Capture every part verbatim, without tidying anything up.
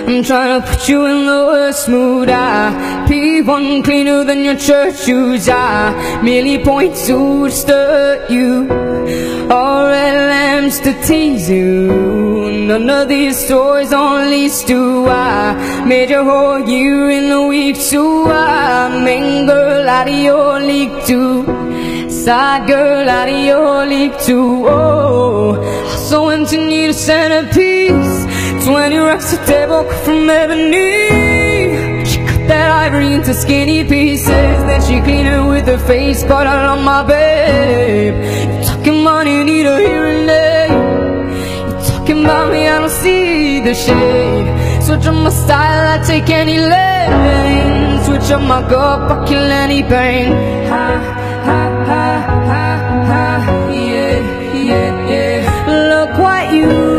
I'm trying to put you in the worst mood. I P one cleaner than your church shoes. I merely point to stir you, all red lamps to tease you. None of these toys on lease do. I made your whole year in a week, so I main girl out of your league too, side girl out of your league too. Oh, so empty, need a centerpiece. Twenty racks a table cut from ebony. She cut that ivory into skinny pieces, then she cleaned it with her face. But I love my babe. You talking money, need a hearing aid. You talking about me, I don't see the shade. Switch up my style, I take any lane. Switch up my cup, I kill any pain. Ha, ha, ha, ha, ha, yeah, yeah, yeah. Look what you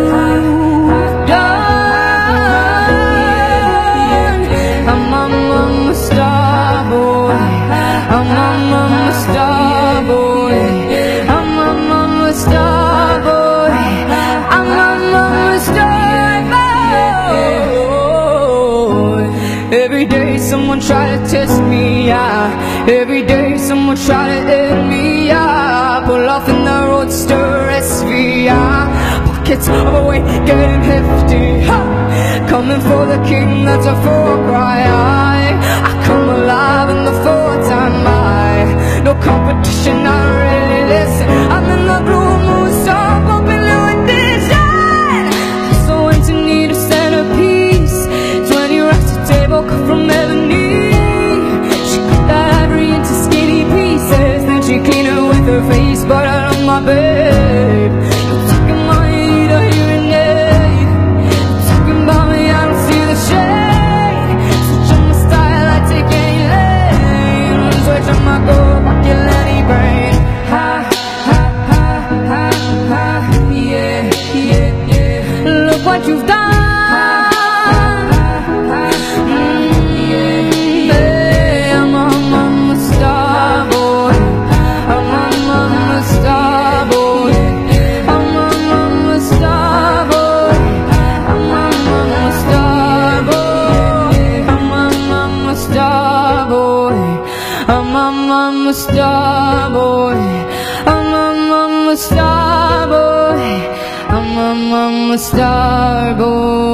Every day someone try to test me, yeah. Every day someone try to end me, yeah. Pull off in the roadster S V, yeah. Pockets overweight, getting hefty, ha. Coming for the king, that's a far cry. I, I come alive in the full-time I. No competition, I really listen. I'm in the blue moon, so I'm bumping with this shine. So empty, need a centerpiece. Twenty racks a table cut from ebony. She cut that ivory into skinny pieces, then she cleaned it with her face. But I love my babe. You're talking money, need a hearing aid. You're talking about me, I don't see the shade. Switch on my style, I take any lane. Switch on my goal, I kill any brain. Ha, ha, ha, ha, ha, yeah, yeah, yeah. Look what you've done. I'm a star boy, I'm a, I'm a star boy, I'm a, I'm a star boy.